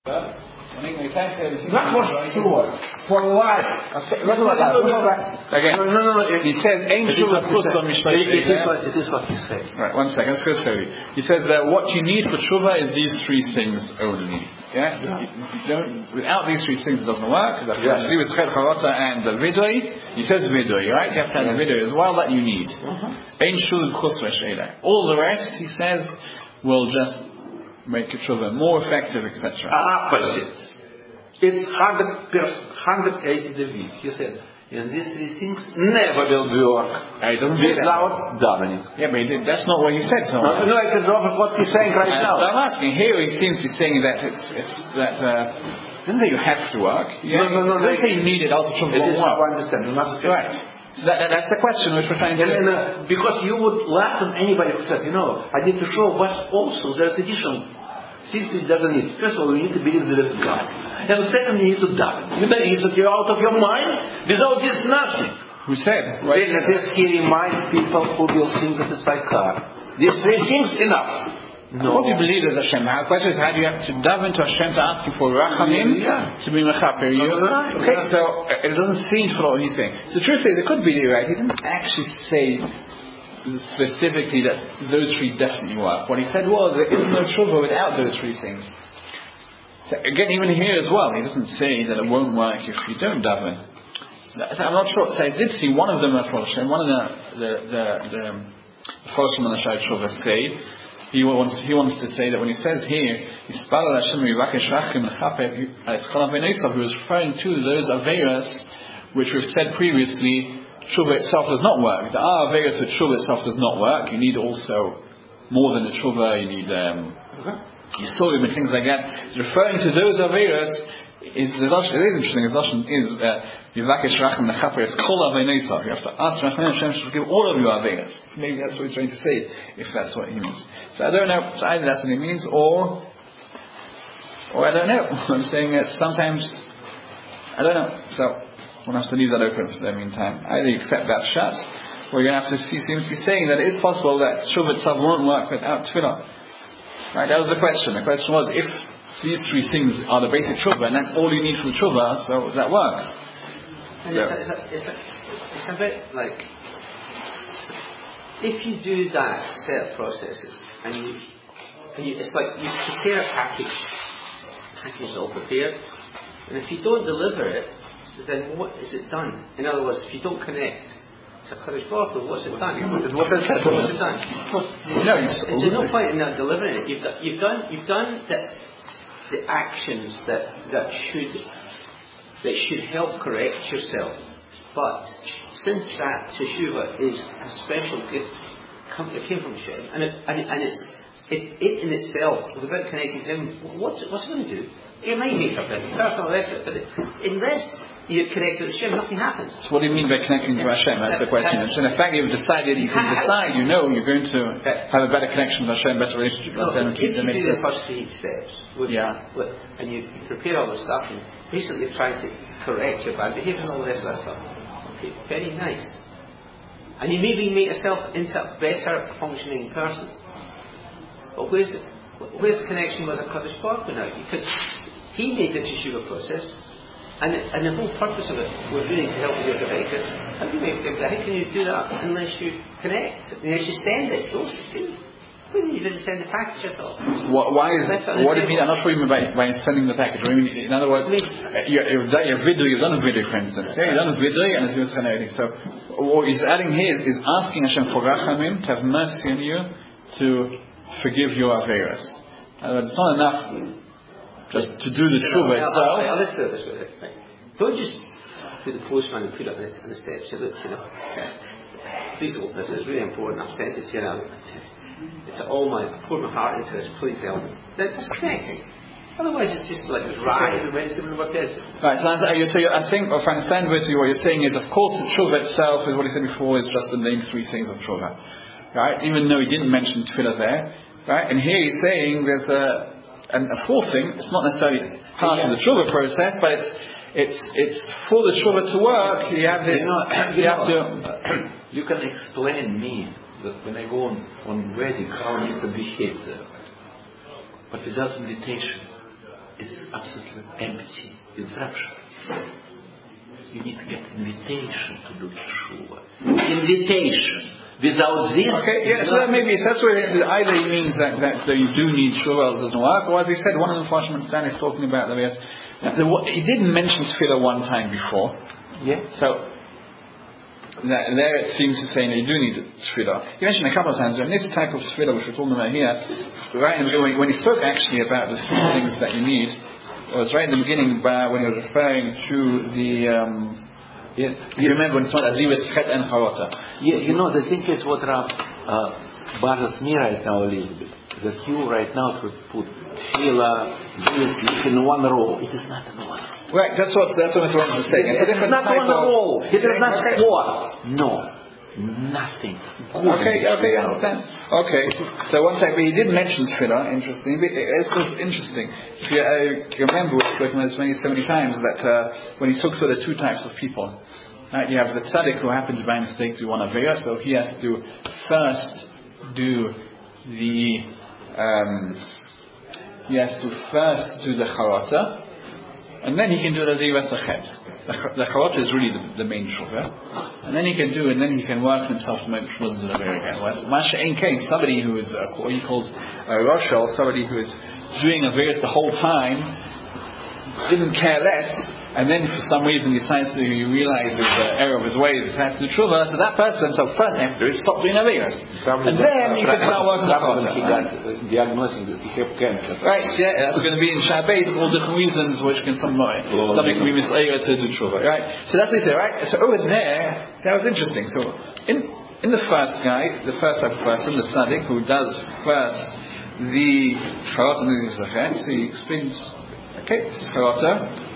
Not for sure, for life. Okay. No. He says, it is what he says. Right, one second, let's go slowly. He says that what you need for tshuva is these three things only. Yeah? Without these three things it doesn't work. That's what with chet charota and the vidui. He says vidui, right? You have to have the vidui as well that you need. All the rest, he says, will just make a tshuva more effective, etc. Opposite. It's 180 degrees. He said, and these three things never will work. He doesn't say without davening. Yeah, but that's not what he said. No, I can drop what he's saying right now. So I'm asking. Here he seems to be saying that doesn't say you have to work. Yeah? No. Doesn't say you need it. Also, tshuva won't work. I understand. Right. So that's the question which we're trying to. Because you would laugh at anybody who says, I need to show, but also there's additional. Since it doesn't need. First of all, you need to believe there is God. And second, you need to die. You're out of your mind. Without this, nothing. Who said? Right? Let us remind people who will think that it's like car. These three things, enough. No. What do you believe is Hashem? The question is, how do you have to dive into Hashem to ask Him for rachamim to be mechaper you? Okay, so it doesn't seem for what he's saying. So the truth is, it could be right. He didn't actually say specifically that those three definitely work. What he said was there is no tshuva without those three things. So again, even here as well, he doesn't say that it won't work if you don't daven. So I'm not sure. So I did see one of them at Hashem, one of the first one that Shai Tshuva say. He wants to say that when he says here, he was referring to those averas which we've said previously. Tshuva itself does not work. The averas with tshuva itself does not work. You need also more than a tshuva. You need yisurim and things like that. It's referring to those averas. It is interesting. The Lashon is yivakesh rachem lechaper. It's kol aveinosov. You have to ask Rachamim Hashem to forgive all of your averas. Maybe that's what he's trying to say, if that's what he means. So I don't know. So either that's what he means, or I don't know. I'm saying that sometimes I don't know. So we'll have to leave that open for the meantime. Either you accept that shut, or you're going to have to see, seems to be saying that it is possible that tshuva itself won't work without tefillah. Right, that was the question. The question was, if these three things are the basic tshuva, and that's all you need for the tshuva, so that works. And it's a bit like, if you do that set of processes, and you it's like you prepare a package is all prepared, and if you don't deliver it, then what is it done? In other words, if you don't connect, it's a Kaddish Baruch, what's it done? What's it done? There's no point in not delivering it. You've done the actions that should help correct yourself. But since that teshuvah is a special gift that came from Hashem, and it's it in itself, without connecting to Him, what's it going to do? It may make up a personal effort, but unless you connect to Hashem, nothing happens. So what do you mean by connecting to Hashem? That's the question. So the fact that you've decided, you can decide, you're going to have a better connection with Hashem, better relationship with Hashem, and keep the mitzvahs. If you do the first 3 steps, and you prepare all the stuff, and basically you're trying to correct your bad behavior and all the rest of that stuff. Okay, very nice. And you maybe make yourself into a better functioning person. But where's the connection with the Kaddish Baruch Hu now? Because He made the teshuvah process, and the whole purpose of it was really to help you with the records. How can you do that unless you connect? Unless you send it? Those things. When you didn't send the package at all. Why is that? What do you mean? I'm not sure you mean by sending the package. I mean, in other words, you've done a video, for instance. Yeah, you've done a video, and it's just kind of everything. So what he's adding here is asking Hashem for rachamim, to have mercy on you, to forgive your averas. In other words, it's not enough just to do the tshuva itself. Let's do it this way. Right. Don't just put the postman and put it on the steps. Look, please open this. It's really important. I've sent it to you now. It's I poured my heart into this. Please help me. That's connecting. Otherwise, it's just like right. Right. So I think, if I understand basically what you're saying is, of course, the tshuva itself is what he said before. Is just the main 3 things of tshuva. Right? Even though he didn't mention tefillah there. Right? And here he's saying there's a 4th thing. It's not necessarily part of the tshuva process, but it's for the tshuva to work. You have this. You can explain me that when I go on wedding, how I need to behave there, but without invitation. is absolutely empty instruction. You need to get invitation to do tshuva. Invitation. Without this... Okay, yeah, so that maybe, so that's where either he means that you do need tshuva, else it doesn't work, or as he said, one of the Mepharshim Dan is talking about the various... He didn't mention tefillah one time before. Yeah. So, there it seems to say that you do need tefillah. He mentioned a couple of times, and this type of tefillah which we're talking about here, right in the beginning, when he spoke actually about the three things that you need, it was right in the beginning when he was referring to the... you remember when it's not Azivas, Chet and Charota. Yeah, the thing is what Rav bothers me right now a little bit, that you right now could put tefillah in one row. It is not in one row. Right, that's what Mr. Ron was saying. It's not one row. It is not four. No. Nothing. Okay, I understand. Okay, so one second, but he did mention tefillah, interesting. It's so interesting. If you remember, we've spoken about this so many times, that when he talks about the two types of people, right, you have the tzaddik who happens by mistake to one avera, so he has to first do the charata, and then he can do the zivas achet. The charata is really the main tshuva, and then he can work on himself to make tshuva into the avera again. Masha ein kain, somebody who is what he calls a roshel, somebody who is doing averas the whole time, didn't care less, and then for some reason he realizes the error of his ways, decides to do tshuva. So that person, first thing to do is stop doing averas, and then you can start working on the he got diagnosed that he have cancer. Right, yeah, that's going to be in Shabbos, all different reasons which can somebody can be misayah to do tshuva. Right, so that's what he said. Right, so over there, that was interesting. So in the first guy, the first type of person, the tzaddik who does first the charata and the zachet, so he explains. Okay, this is charata.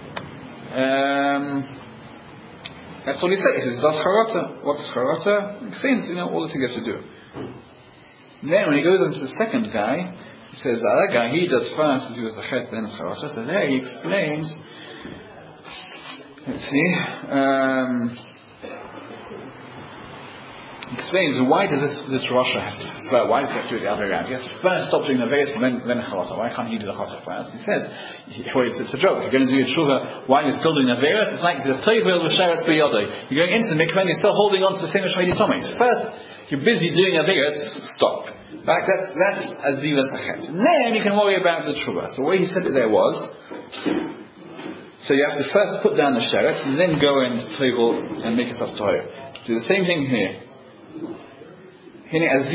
That's all he says. He says, does charata? What's charata? It explains, all the things you have to do. And then when he goes into the second guy, he says the other guy, he does first, he was the chet, then it's charata. So there he explains, let's see, explains why does this Rasha have to spur? Why does he have to do it the other way around? He has to first stop doing the Averis and then Charata. Why can't he do the Charata first? He says, it's a joke. You're going to do your tshuva while you're still doing the Averis. It's like the Toivel V'Sheretz B'Yodai. You're going into the mikveh and you're still holding on to the thing of Shmei Tomei. First, you're busy doing Averis, stop. Right? That's Azivas Achet. And then you can worry about the tshuva. So what he said there was, so you have to first put down the Sheretz and then go and Toivel and make yourself Toivel. So the same thing here. First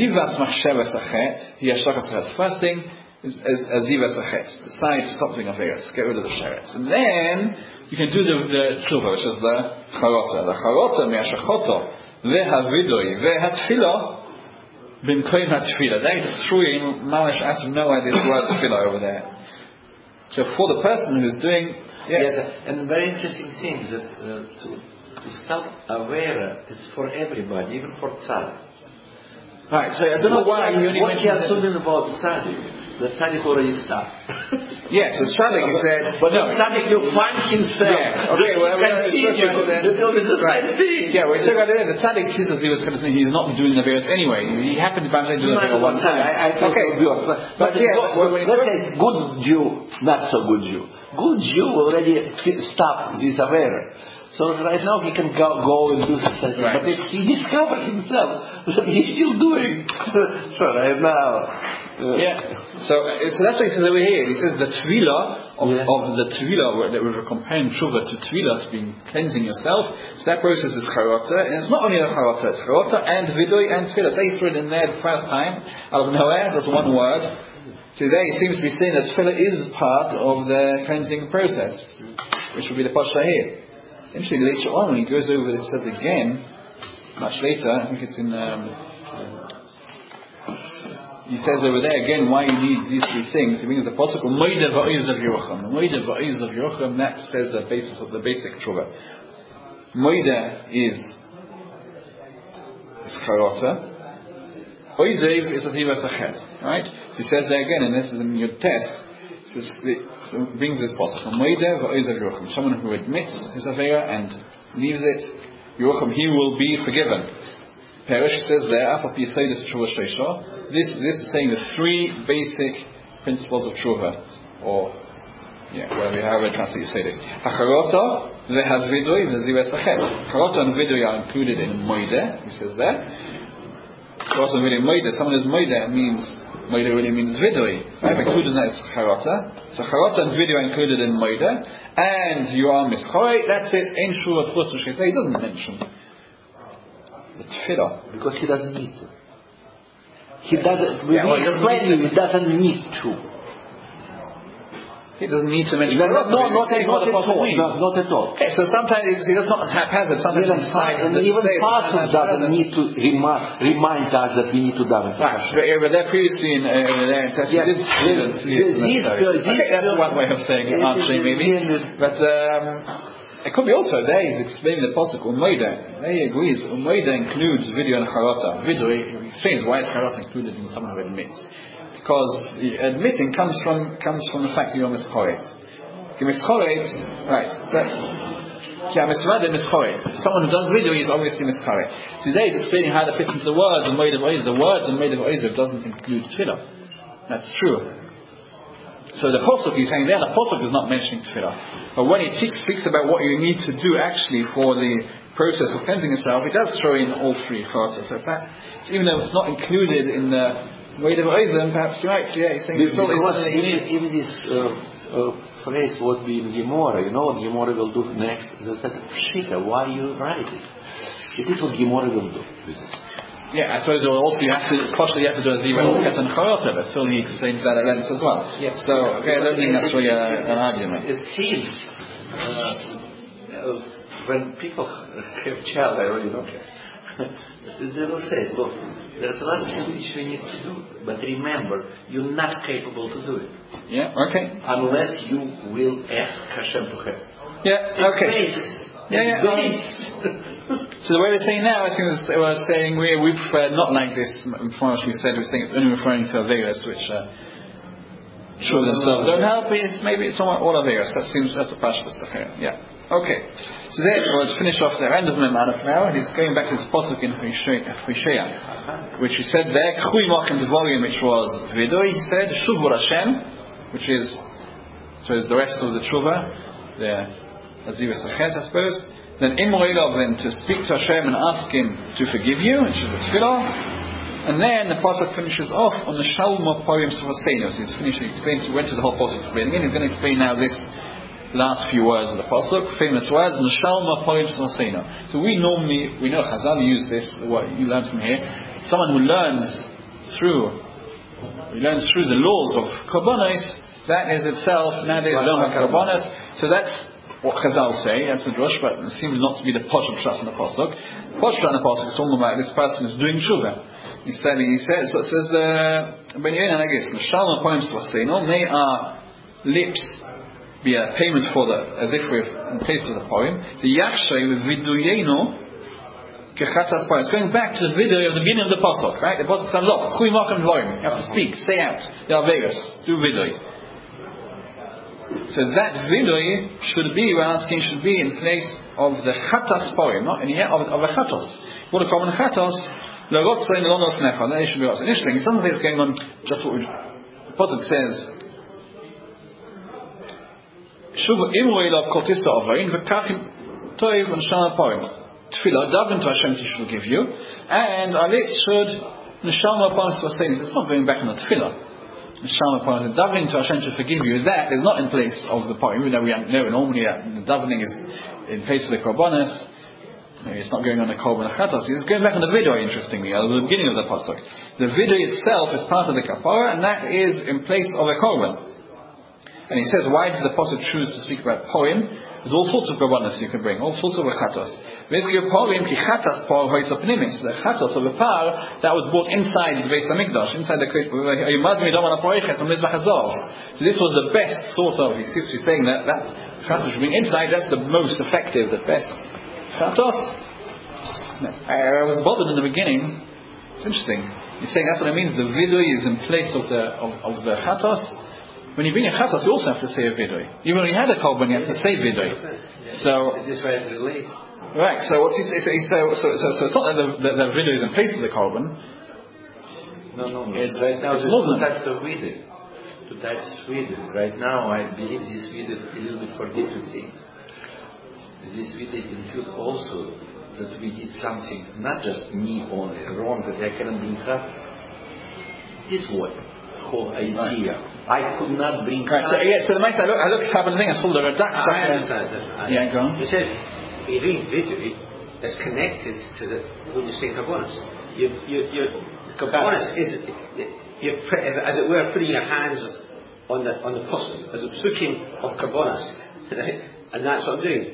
thing is Azivas Achet. Decide to stop doing Averis. Get rid of the Sheretz. And then you can do the tshuva, which is the Charota. The Charota, Me'ashachoto, Ve'havidoi, Ve'hatfilo, Bin Koin HaTfila. They threw in Malish out of nowhere this word Tfila over there. So for the person who's doing... Yes, and very interesting thing that to stop Avera is for everybody, even for Tzaddik. Right, so I don't know why you only mentioned... What he assuming about Tzaddik? The Tzaddik already stopped. Yes, the Tzaddik said... But no, Tzaddik will find himself. Yeah, okay, well, right. Yeah, well, so the Tzaddik says he's not doing the various anyway. He happens to do the various one time. Okay, but let's say good Jew, not so good Jew. Good Jew already stopped this Avera. So right now he can go and do something. Right. But if he discovers himself that he's still doing, so right now. So that's what he says over here. He says the tefillah of the tefillah that we're comparing tshuva to tefillah, to being cleansing yourself. So that process is charata, and it's not only the charata, it's charata and vidui and tefillah. So he threw it in there the first time out of nowhere. That's one word. So there he seems to be saying that tefillah is part of the cleansing process, which will be the pasha here. Interesting, later on when he goes over this, says again, much later, I think it's in, he says over there again why you need these three things. He brings the possible Moide Va'iz of Yocham. Moide Va'iz of Yocham, that says the basis of the basic tshuva. Moide is Charata. Oizev is Azivas Achet. Right? So he says there again, and this is in your test. It brings this possible. Someone who admits his avera and leaves it, he will be forgiven. Perish says there, this is saying the three basic principles of tshuva, or however translate you say this. Hacharota vehavidui v'ziv esachet. Hacharota and vidui are included in moide. He says there. Hacharota and vidui moide. Someone is moide means moide really means vidui. Right? Included in that is hacharota. So hacharota and vidui are included in moide. And you are mischorei. That's it. Ein shuvah plus v'shchita. He doesn't mention the tefillah because he doesn't need to. He doesn't. He doesn't need to. He doesn't need to mention not at all. Okay, so sometimes he does not haphazard. Sometimes he decides. Even Pasuk doesn't need to remind us that we need to daven. Right, but there previously in Testament, that's one way of saying it, answering maybe. But it could be also there he's explaining the pasuk Umoida. There he agrees. Umoida includes video and charata. Video, he explains why is charata included in someone who admits. Because admitting comes from the fact that you're mischoret. Right, that's someone who does video is obviously mischoret. Today he's explaining how that fits into the words and made of oiz. The words and made of oiz doesn't include tefillah. That's true. So the pasuk he's saying there, the pasuk is not mentioning tefillah. But when he speaks about what you need to do actually for the process of cleansing yourself, he does throw in all three charatas. So even though it's not included in the way of Oizim, perhaps you're right. Yeah, he's saying even this phrase would be in Gemara. You know what Gemara will do next? They said, Pshita, why you write it? It is what Gemara will do. Yeah, I suppose also you have to do a zero and charata, but still he explains that at length as well. Yes. So I don't think that's really an argument. It seems when people have child, I already know. They will say, look, there's a lot of things which we need to do, but remember, you're not capable to do it. Yeah, okay. Unless you will ask Hashem to help. Yeah, okay. So the way we're saying now, I think we're saying we prefer not like this. From what we said, we're saying it's only referring to Averis, which sure themselves don't help. Maybe it's all Averis. That's the Pashta stuff here. Yeah. Okay, so therefore let's finish off the end of Mem Aleph now, and he's going back to this pasuk in Hosea, which he said there, Chui Machim Dvarim, which was Vidui. He said Shuvur Hashem, which is the rest of the Tshuva, the Aziv Esachet, I suppose. Then Imroilov, then to speak to Hashem and ask Him to forgive you, which is the Tefillah. And then the pasuk finishes off on the Shalma Poyim Svasenos. He's finished. He explains. He went to the whole pasuk explaining it. He's going to explain now this last few words of the pasuk, famous words, Neshalma Poyim Svasenos. So we know Chazal use this. What you learn from here, someone who learns through the laws of Korbanos, that is itself nowadays learn Korbanos. So that's what Chazal say. That's the drush, but it seems not to be the Poshut Pshat in the pasuk. Poshut in the pasuk is talking about this person is doing tshuva. He says, so it says Ben Yehuda, I guess, Neshalma Poyim Svasenos. May our lips be a payment for as if we're in place of the poem. So Yachshay viduyeno kechatas poem. It's going back to the video of the beginning of the pasuk, right? The pasuk says, "Look, chui machem dvarim." You have to speak, stay out. They are vegas. Do video. So that video should be in place of the chatas poem, not in the of a chatos. What a common chatos. Lagotzayin lonof necha. That should be also interesting. It's something that's going on. Just what the pasuk says. Shuv imroilav kotista avayin v'kachim toiv neshama poim. Tefillah, daven to Hashem to forgive you, and our lips should neshama poim svasenis. It's not going back on the tefillah. Neshama poim, davening to Hashem to forgive you. That is not in place of the poim. Even though we know normally the davening is in place of the korbanos. Maybe it's not going on the korban chatos. It's going back on the video. Interestingly, at the beginning of the pasuk, the video itself is part of the kapara, and that is in place of a korban. And he says, why does the pasuk choose to speak about poem? There's all sorts of korbanos you can bring, all sorts of chatos. Basically, poem ki chatas par hoisapnimis. The chatos of the par that was brought inside the Beis Hamikdash, inside the. So this was the best sort of. He seems to be saying that chatos being inside, that's the most effective, the best chatos. I was bothered in the beginning. It's interesting. He's saying that's what it means. The vidui is in place of the chatos. When you bring a chatos, you also have to say a vidui. Even when you had a korban, you have to say vidui. So this way it relates. Right. So what's he say? So it's not that the vidui is in place of the korban. No. It's right now. There's two types of vidui. to that video. Right now, I believe this video is a little bit for different things. This video includes also that we did something, not just me only, wrong, that I cannot bring cards. This was whole idea. I could not bring cards. So the matter, I look up and I think I saw the redact. I understand that. Yeah, go on. You said a video is connected to when you say carbonas. Carbonas is, as it were, putting your hands on the person, as a psukim of carbonas, right? And that's what I'm doing.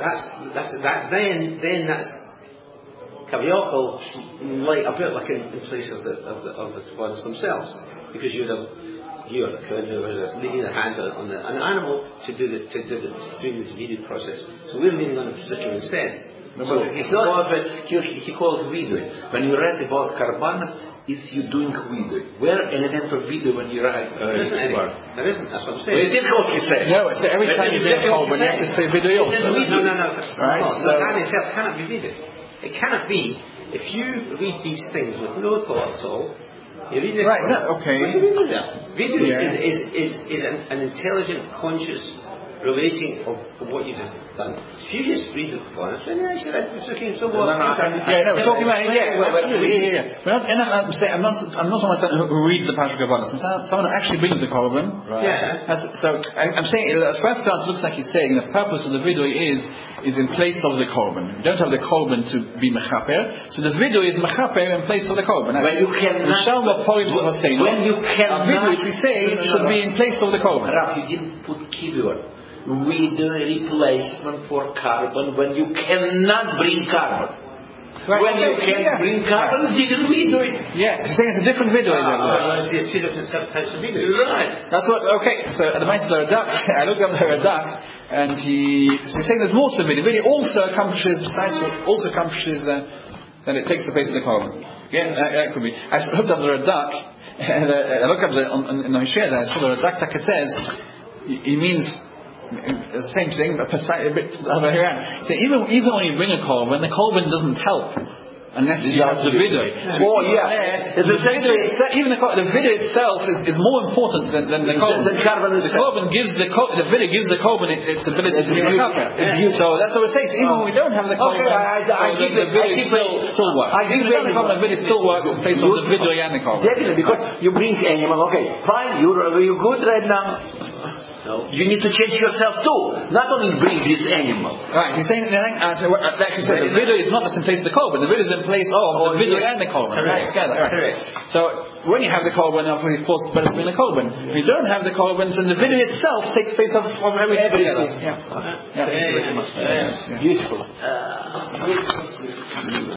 Then that's kaviyoko, like a bit like in place of the carbonas themselves, because you're the kohen who is leading the hand on an animal to do the intermediate process. So we're leaning on the psukim instead. So it's not. He calls video. When you write about carbonas, it's you doing video. Where element of video when you write? There isn't. That's what I'm saying. Well, it is what he said. No, so every time you make a carbon, you have to say video also. No. Right. So that itself cannot be video. It cannot be if you read these things with no thought at all. You read it. Right. No, okay. What's a video then? Video is an intelligent, conscious relating of what you've done. If you just read the components, then I said it's okay. So what? We're talking about We're not. I'm not talking about someone who reads the Parsha Kabbalah. Someone who actually brings the korban. Right. Yeah. So I'm saying at first glance, it looks like he's saying the purpose of the video is in place of the korban. You don't have the korban to be mechaper, so the video is mechaper in place of the korban. When you cannot, when you cannot, video which we say should be in place of the korban. Raf, you didn't put keyword. Video replacement for carbon when you cannot bring carbon. Right. When you can bring carbon, didn't we do it? Yeah, so it's a different video. It's two different types of videos. Right. That's what. Okay. So the Master Radak, I looked up the Radak, and he's saying there's more to the video. Video also accomplishes that it takes the place of the carbon. Yeah, that could be. I looked up the Radak, and I looked up in the Hashir there. So the Radak Taka says he means the same thing, but a bit the other way around. So even when you bring a korban, the korban doesn't help unless you have the video. Even the video itself is more important than the korban. The korban gives the video gives the korban its ability to be mechaper. So that's what we're saying. So even when we don't have the korban, the video still works. Even if we don't have the korban, the video still works in place of the video and the korban. Definitely, because you bring animal. Okay, fine. You're good right now. No. You need to change yourself too. Not only bring this animal. Right, he's saying, like you said, the video is not just in place of the korban. The video is in place of the video and the korban. Right, together. Right. So when you have the korban, of course, it's better to bring the korban. If you don't have the korbans, and the video itself takes place of everything together. Yeah. Beautiful.